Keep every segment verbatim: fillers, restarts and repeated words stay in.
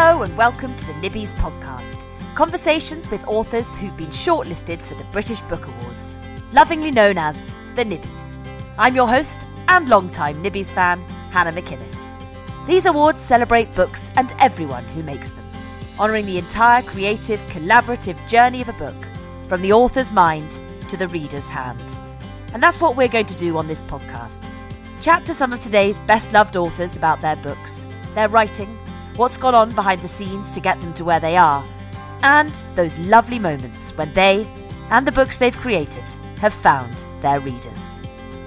Hello and welcome to the Nibbies podcast. Conversations with authors who've been shortlisted for the British Book Awards, lovingly known as the Nibbies. I'm your host and longtime Nibbies fan, Hannah McInnes. These awards celebrate books and everyone who makes them, honouring the entire creative, collaborative journey of a book, from the author's mind to the reader's hand. And that's what we're going to do on this podcast. Chat to some of today's best-loved authors about their books, their writing, what's gone on behind the scenes to get them to where they are, and those lovely moments when they, and the books they've created, have found their readers.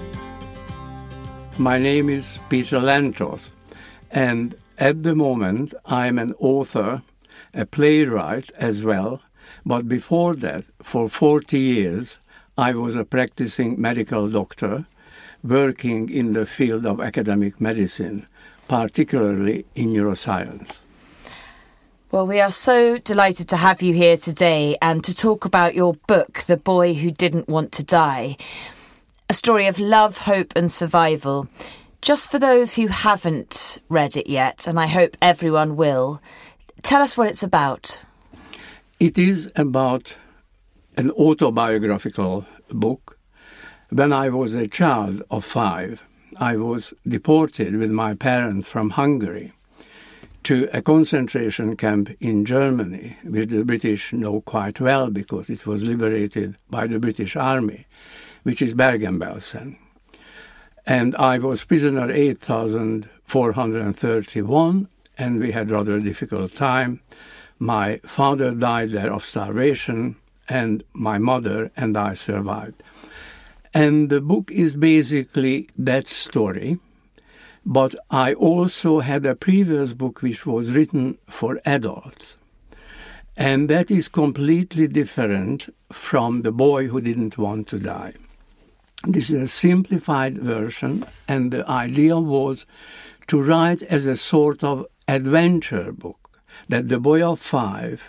My name is Peter Lantos, and at the moment I'm an author, a playwright as well, but before that, for forty years, I was a practicing medical doctor, working in the field of academic medicine, particularly in neuroscience. Well, we are so delighted to have you here today and to talk about your book, The Boy Who Didn't Want to Die, a story of love, hope and survival. Just for those who haven't read it yet, and I hope everyone will, tell us what it's about. It is about an autobiographical book. When I was a child of five, I was deported with my parents from Hungary to a concentration camp in Germany, which the British know quite well because it was liberated by the British Army, which is Bergen-Belsen. And I was prisoner eight thousand four hundred thirty-one, and we had rather a difficult time. My father died there of starvation, and my mother and I survived. And the book is basically that story, but I also had a previous book which was written for adults. And that is completely different from The Boy Who Didn't Want to Die. This is a simplified version, and the idea was to write as a sort of adventure book, that the boy of five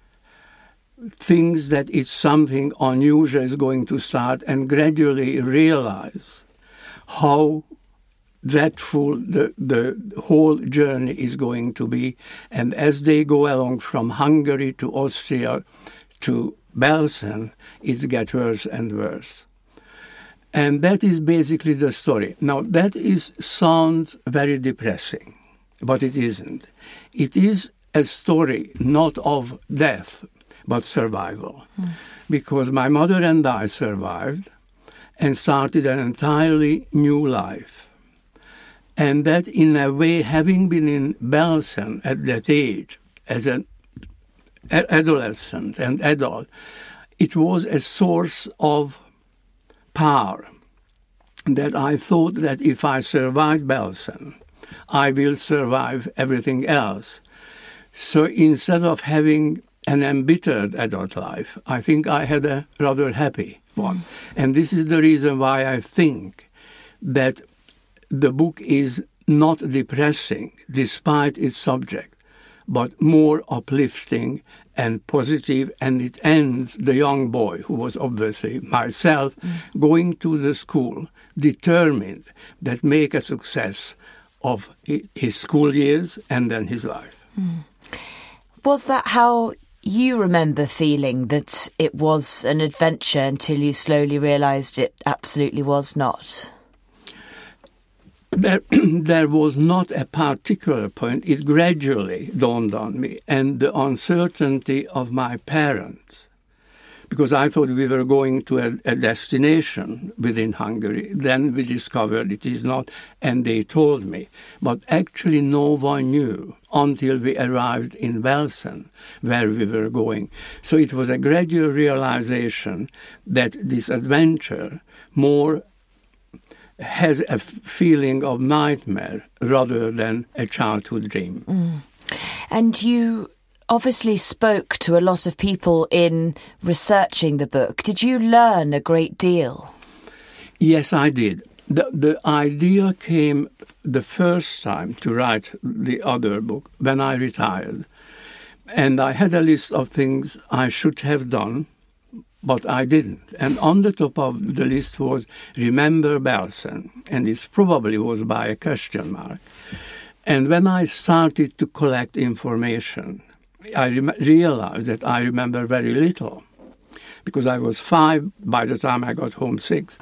thinks that it's something unusual is going to start and gradually realize how dreadful the, the whole journey is going to be. And as they go along from Hungary to Austria to Belsen, it gets worse and worse. And that is basically the story. Now, that is sounds very depressing, but it isn't. It is a story not of death, but survival. Mm. Because my mother and I survived and started an entirely new life. And that, in a way, having been in Belsen at that age, as an adolescent and adult, it was a source of power that I thought that if I survived Belsen, I will survive everything else. So instead of having an embittered adult life, I think I had a rather happy one. Mm. And this is the reason why I think that the book is not depressing, despite its subject, but more uplifting and positive, and it ends the young boy, who was obviously myself, mm. going to the school, determined that make a success of his school years and then his life. Mm. Was that how you remember feeling, that it was an adventure until you slowly realised it absolutely was not? There, there was not a particular point. It gradually dawned on me, and the uncertainty of my parents, because I thought we were going to a, a destination within Hungary. Then we discovered it is not, and they told me. But actually no one knew until we arrived in Belsen, where we were going. So it was a gradual realization that this adventure more has a feeling of nightmare rather than a childhood dream. Mm. And you obviously spoke to a lot of people in researching the book. Did you learn a great deal? Yes, I did. The, the idea came the first time to write the other book when I retired. And I had a list of things I should have done, but I didn't. And on the top of the list was Remember Belsen, and it probably was by a question mark. And when I started to collect information, I re- realized that I remember very little, because I was five by the time I got home six.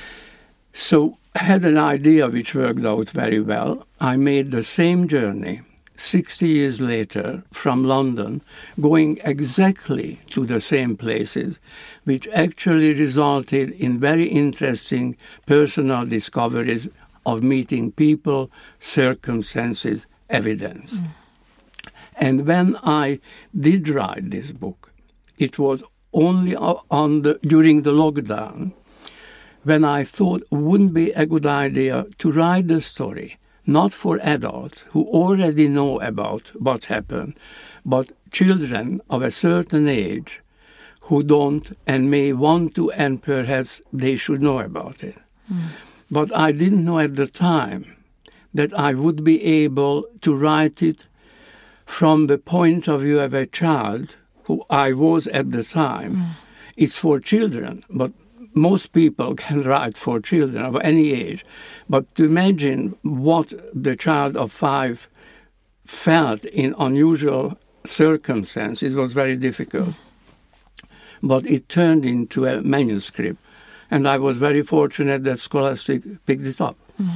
So I had an idea which worked out very well. I made the same journey sixty years later from London, going exactly to the same places, which actually resulted in very interesting personal discoveries of meeting people, circumstances, evidence. Mm. And when I did write this book, it was only on the during the lockdown, when I thought it wouldn't be a good idea to write the story, not for adults who already know about what happened, but children of a certain age who don't and may want to, and perhaps they should know about it. Mm. But I didn't know at the time that I would be able to write it from the point of view of a child, who I was at the time. Mm. It's for children, but most people can write for children of any age. But to imagine what the child of five felt in unusual circumstances was very difficult. Mm. But it turned into a manuscript, and I was very fortunate that Scholastic picked it up. Mm.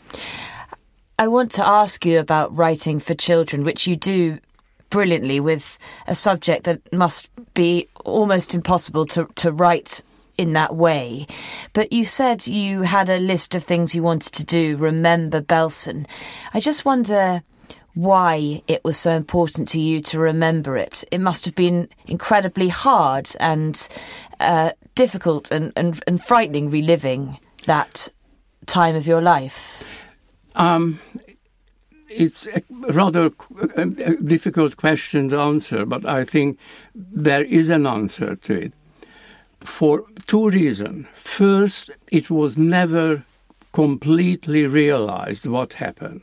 I want to ask you about writing for children, which you do brilliantly with a subject that must be almost impossible to, to write in that way. But you said you had a list of things you wanted to do, remember Belsen. I just wonder why it was so important to you to remember it. It must have been incredibly hard and uh, difficult and, and, and frightening reliving that time of your life. Um, it's a rather a difficult question to answer, but I think there is an answer to it. For two reasons. First, it was never completely realized what happened.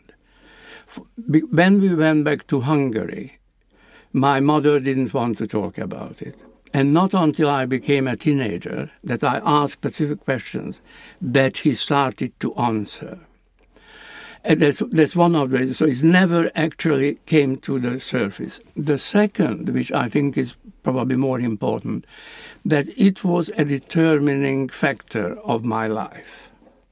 When we went back to Hungary, my mother didn't want to talk about it. And not until I became a teenager that I asked specific questions that he started to answer. And that's, that's one of the reasons. So it never actually came to the surface. The second, which I think is probably more important, that it was a determining factor of my life.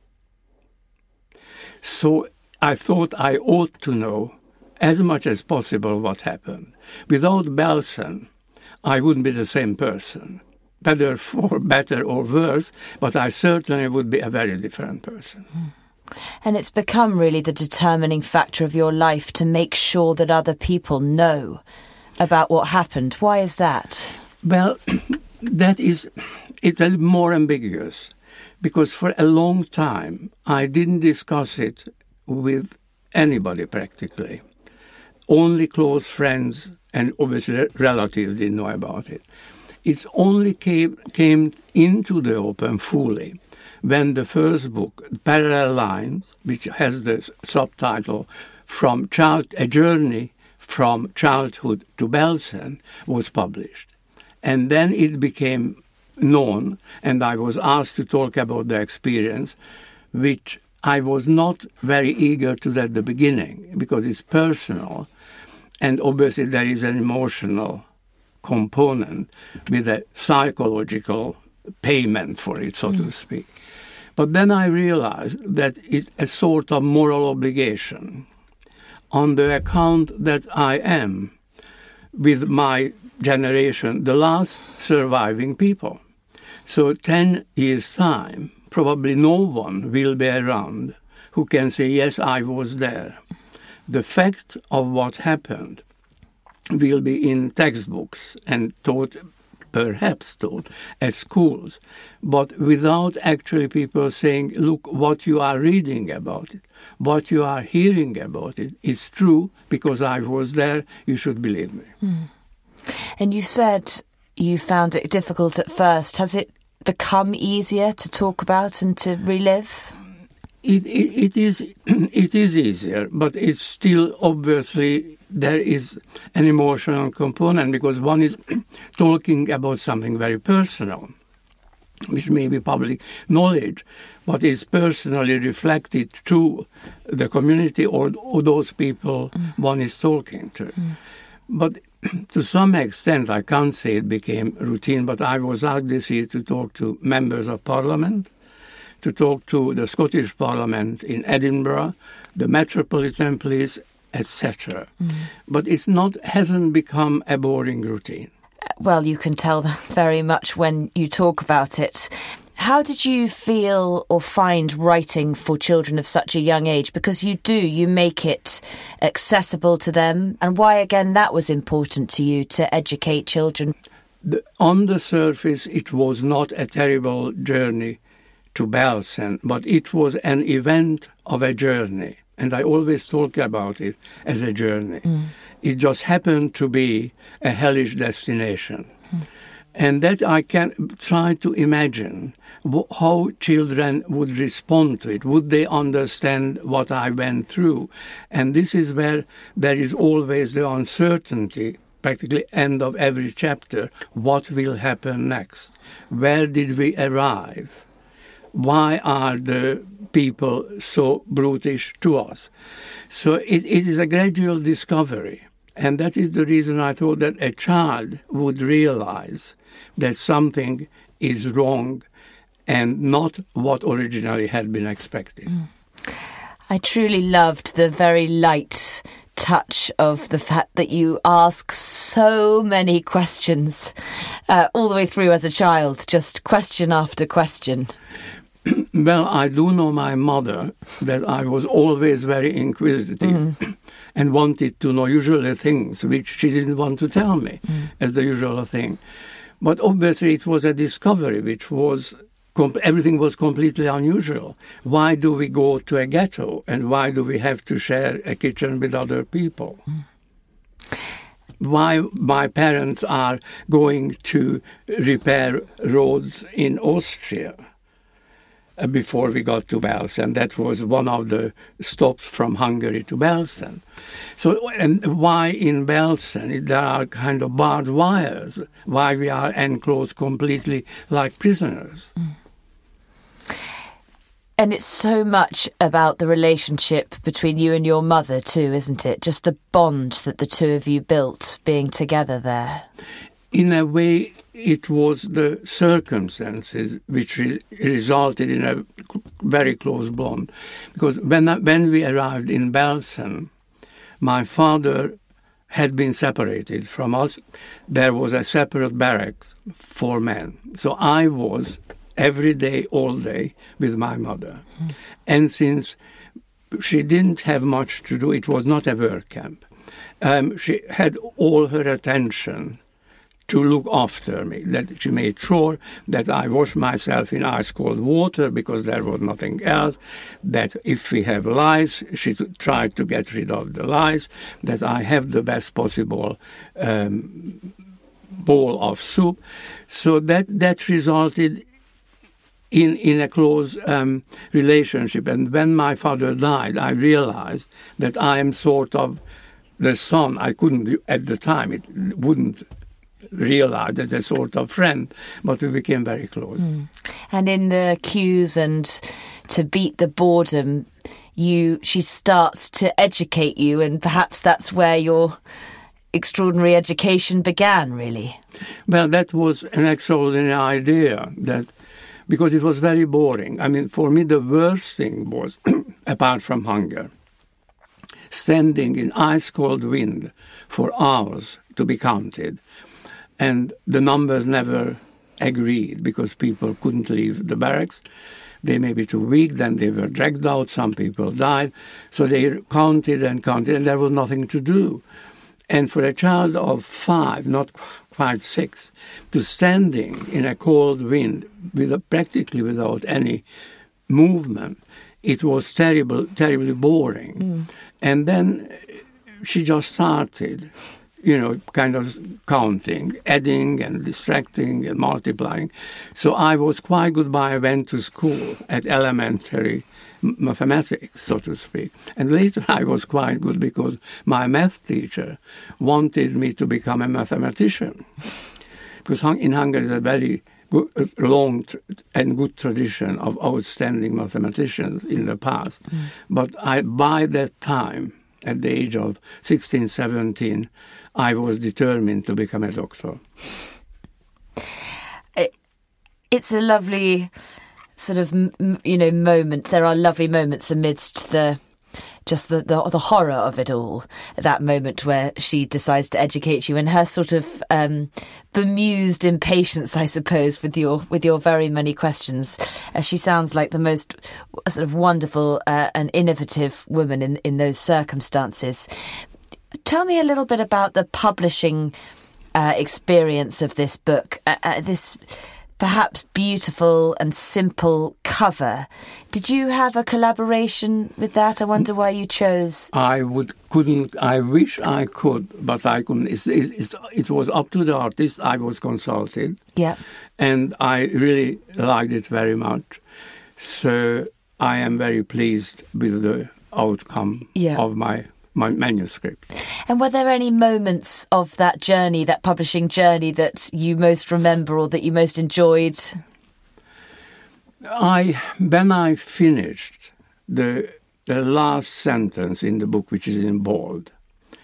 So I thought I ought to know as much as possible what happened. Without Belsen, I wouldn't be the same person, whether for better or worse, but I certainly would be a very different person. Mm. And it's become really the determining factor of your life to make sure that other people know about what happened. Why is that? Well, that is, it's a little more ambiguous, because for a long time I didn't discuss it with anybody practically. Only close friends and obviously relatives didn't know about it. It only came, came into the open fully when the first book, Parallel Lines, which has the subtitle From Child, A Journey from Childhood to Belsen, was published. And then it became known, and I was asked to talk about the experience, which I was not very eager to at the beginning, because it's personal, and obviously there is an emotional component with a psychological payment for it, so mm. to speak. But then I realized that it's a sort of moral obligation on the account that I am, with my generation, the last surviving people. So ten years' time, probably no one will be around who can say, yes, I was there. The fact of what happened will be in textbooks and taught, perhaps taught, at schools, but without actually people saying, look, what you are reading about it, what you are hearing about it is true because I was there, you should believe me. Mm. And you said you found it difficult at first. Has it become easier to talk about and to relive? It, it, it is it is easier, but it's still obviously there is an emotional component because one is talking about something very personal. which may be public knowledge, but is personally reflected to the community or, or those people mm. one is talking to. Mm. But to some extent, I can't say it became routine, but I was out this year to talk to members of Parliament, to talk to the Scottish Parliament in Edinburgh, the Metropolitan Police, et cetera. Mm. But it's not hasn't become a boring routine. Well, you can tell that very much when you talk about it. How did you feel or find writing for children of such a young age? Because you do, you make it accessible to them. And why, again, that was important to you, to educate children? The, on the surface, it was not a terrible journey to Belsen, but it was an event of a journey. And I always talk about it as a journey. Mm. It just happened to be a hellish destination. Mm. And that I can try to imagine how children would respond to it. Would they understand what I went through? And this is where there is always the uncertainty, practically end of every chapter. What will happen next? Where did we arrive? Why are the people so brutish to us? So it, it is a gradual discovery. And that is the reason I thought that a child would realize that something is wrong and not what originally had been expected. Mm. I truly loved the very light touch of the fact that you ask so many questions uh, all the way through as a child, just question after question. Well, I do know my mother, that I was always very inquisitive mm. and wanted to know usually things which she didn't want to tell me mm. as the usual thing. But obviously it was a discovery which was, com- everything was completely unusual. Why do we go to a ghetto and why do we have to share a kitchen with other people? Mm. Why my parents are going to repair roads in Austria before we got to Belsen. That was one of the stops from Hungary to Belsen. So, and why in Belsen there are kind of barbed wires? Why we are enclosed completely like prisoners? Mm. And it's so much about the relationship between you and your mother too, isn't it? Just the bond that the two of you built being together there. In a way, it was the circumstances which re- resulted in a very close bond. Because when I, when we arrived in Belsen, my father had been separated from us. There was a separate barracks for men. So I was every day, all day, with my mother. Mm. And since she didn't have much to do, it was not a work camp. Um, she had all her attention to look after me, that she made sure that I wash myself in ice-cold water because there was nothing else, that if we have lice, she tried to get rid of the lice, that I have the best possible um, bowl of soup. So that, that resulted in, in a close um, relationship. And when my father died, I realized that I am sort of the son. I couldn't, at the time, it wouldn't realized as a sort of friend, but we became very close. Mm. And in the cues and to beat the boredom, you she starts to educate you, and perhaps that's where your extraordinary education began, really. Well, that was an extraordinary idea, that because it was very boring. I mean, for me, the worst thing was, apart from hunger, standing in ice-cold wind for hours to be counted. And the numbers never agreed because people couldn't leave the barracks. They may be too weak, then they were dragged out, some people died. So they counted and counted, and there was nothing to do. And for a child of five, not quite six, to standing in a cold wind, with a, practically without any movement, it was terrible, terribly boring. Mm. And then she just started, you know, kind of counting, adding and distracting and multiplying. So I was quite good by I went to school at elementary mathematics, so to speak. And later I was quite good because my math teacher wanted me to become a mathematician. Because in Hungary it's a very good, long tr- and good tradition of outstanding mathematicians in the past. Mm. But I, by that time, at the age of sixteen, seventeen, I was determined to become a doctor. It, it's a lovely sort of, you know, moment. There are lovely moments amidst the just the, the the horror of it all, that moment where she decides to educate you, and her sort of um, bemused impatience, I suppose, with your with your very many questions. Uh, she sounds like the most sort of wonderful uh, and innovative woman in, in those circumstances. Tell me a little bit about the publishing uh, experience of this book, uh, uh, this perhaps beautiful and simple cover. Did you have a collaboration with that? I wonder why you chose. I would couldn't. I wish I could, but I couldn't. It's, it's, it's, it was up to the artist. I was consulted. Yeah, and I really liked it very much. So I am very pleased with the outcome yeah. of my. my manuscript. And were there any moments of that journey, that publishing journey, that you most remember or that you most enjoyed? I, when I finished the the last sentence in the book, which is in bold,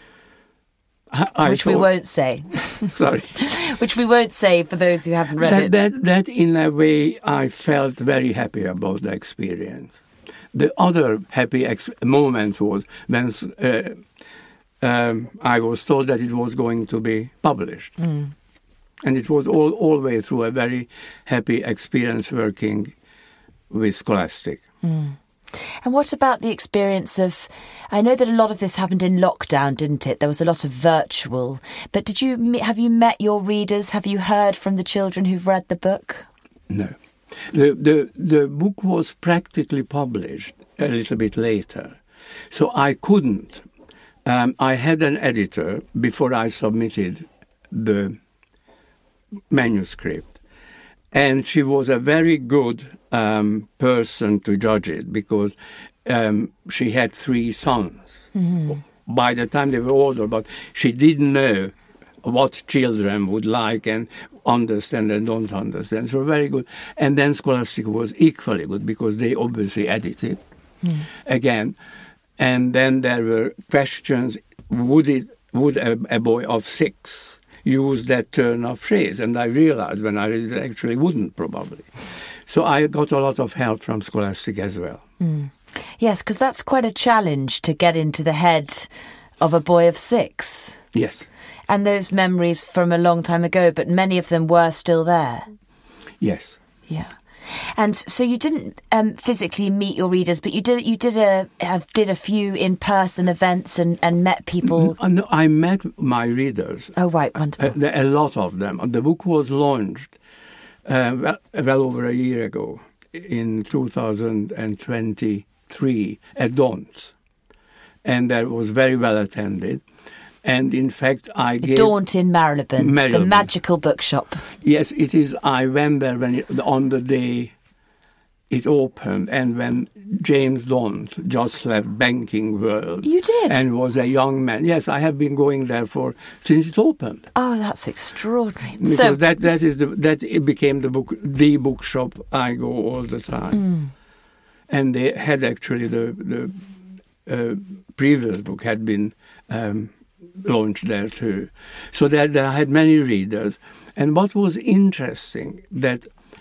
I, I which thought, we won't say. Sorry. Which we won't say for those who haven't read that, it. That, that, in a way, I felt very happy about the experience. The other happy ex- moment was when uh, um, I was told that it was going to be published. Mm. And it was all, all the way through a very happy experience working with Scholastic. Mm. And what about the experience of, I know that a lot of this happened in lockdown, didn't it? There was a lot of virtual. But did you have you met your readers? Have you heard from the children who've read the book? No. The, the the book was practically published a little bit later, so I couldn't. Um, I had an editor before I submitted the manuscript, and she was a very good um, person to judge it because um, she had three sons. Mm-hmm. By the time they were older, but she didn't know what children would like and understand and don't understand. So very good. And then Scholastic was equally good because they obviously edited mm. again. And then there were questions, would it would a, a boy of six use that turn of phrase? And I realized when I read it, actually wouldn't probably. So I got a lot of help from Scholastic as well. Mm. Yes, because that's quite a challenge to get into the head of a boy of six. Yes. And those memories from a long time ago, but many of them were still there. Yes. Yeah. And so you didn't um, physically meet your readers, but you did you did a have, did a few in-person events and, and met people. No, I met my readers. Oh, right, wonderful. A, a lot of them. The book was launched uh, well, well over a year ago, in two thousand twenty-three at Daunt's. And that was very well attended. And in fact, I gave... Daunt in Marylebone, Marylebone, the magical bookshop. Yes, it is. I went there when it, on the day it opened, and when James Daunt just left banking world. You did? And was a young man. Yes, I have been going there for since it opened. Oh, that's extraordinary. Because so, that that is the that it became the book the bookshop I go all the time. Mm. And they had actually the the uh, previous book had been. Um, launched there too. So that I had many readers. And what was interesting, that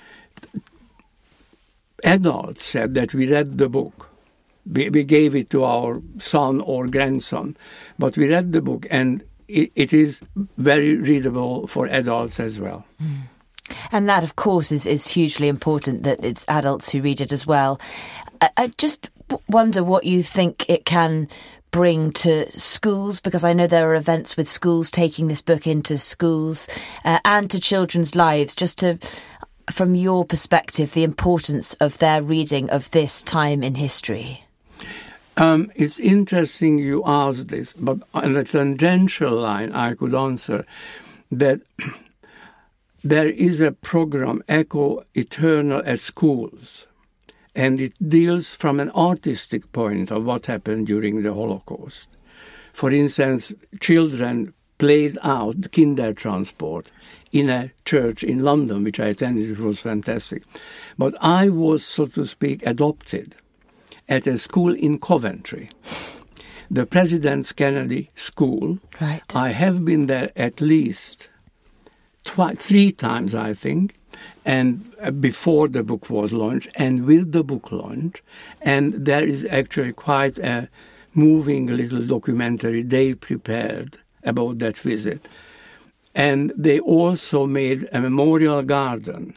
adults said that we read the book. We, we gave it to our son or grandson, but we read the book, and it, it is very readable for adults as well. Mm. And that, of course, is, is hugely important, that it's adults who read it as well. I, I just wonder what you think it can bring to schools, because I know there are events with schools taking this book into schools uh, and to children's lives, just to, from your perspective, the importance of their reading of this time in history. Um, it's interesting you asked this, but on a tangential line I could answer that there is a program, Echo Eternal, at schools. And it deals from an artistic point of what happened during the For instance, children played out Kindertransport in a church in London, which I attended. It was fantastic. But I was, so to speak, adopted at a school in Coventry, the President Kennedy School. Right. I have been there at least twi- three times, I think, and uh, before the book was launched and with the book launch. And there is actually quite a moving little documentary they prepared about that visit. And they also made a memorial garden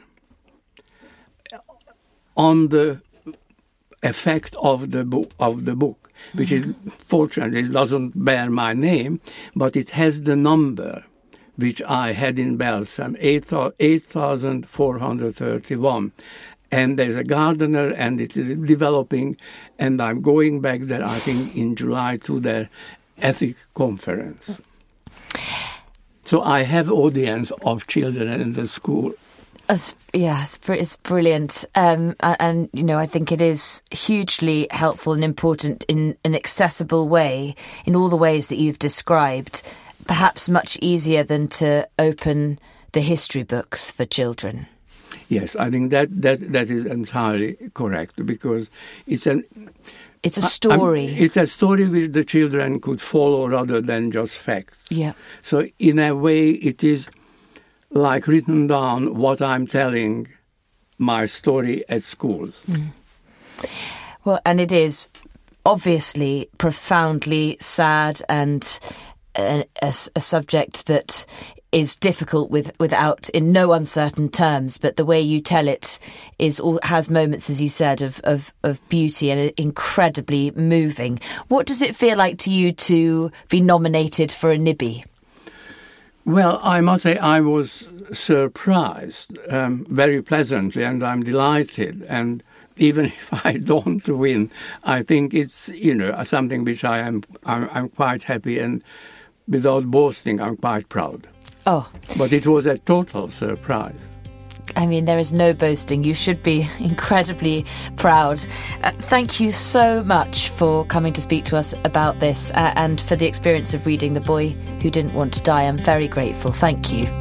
on the effect of the book, of the book, which is fortunately it doesn't bear my name, but it has the number which I had in Balsam, eight thousand four hundred thirty-one. And there's a gardener, and it's developing, and I'm going back there, I think, in July to their ethic conference. So I have audience of children in the school. It's, yeah, it's, it's brilliant. Um, and, and, you know, I think it is hugely helpful and important in an accessible way, in all the ways that you've described, perhaps much easier than to open the history books for children. Yes, I think that, that, that is entirely correct, because it's an... It's a story. I, it's a story which the children could follow rather than just facts. Yeah. So in a way, it is like written down what I'm telling my story at schools. Mm. Well, and it is obviously profoundly sad and a, a, a subject that is difficult with without in no uncertain terms, but the way you tell it is all, has moments, as you said, of, of, of beauty and incredibly moving. What does it feel like to you to be nominated for a Nibby? Well, I must say I was surprised, um, very pleasantly, and I'm delighted. And even if I don't win, I think it's, you know, something which I am I'm, I'm quite happy, and without boasting, I'm quite proud. Oh. But it was a total surprise. I mean, there is no boasting. You should be incredibly proud. Uh, thank you so much for coming to speak to us about this uh, and for the experience of reading The Boy Who Didn't Want to Die. I'm very grateful. Thank you.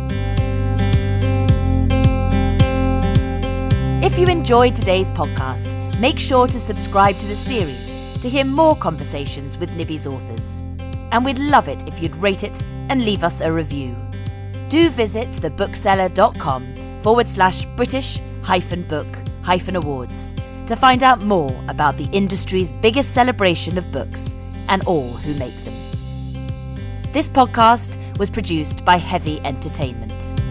If you enjoyed today's podcast, make sure to subscribe to the series to hear more conversations with Nibby's authors. And we'd love it if you'd rate it and leave us a review. Do visit thebookseller.com forward slash British hyphen book hyphen awards to find out more about the industry's biggest celebration of books and all who make them. This podcast was produced by Heavy Entertainment.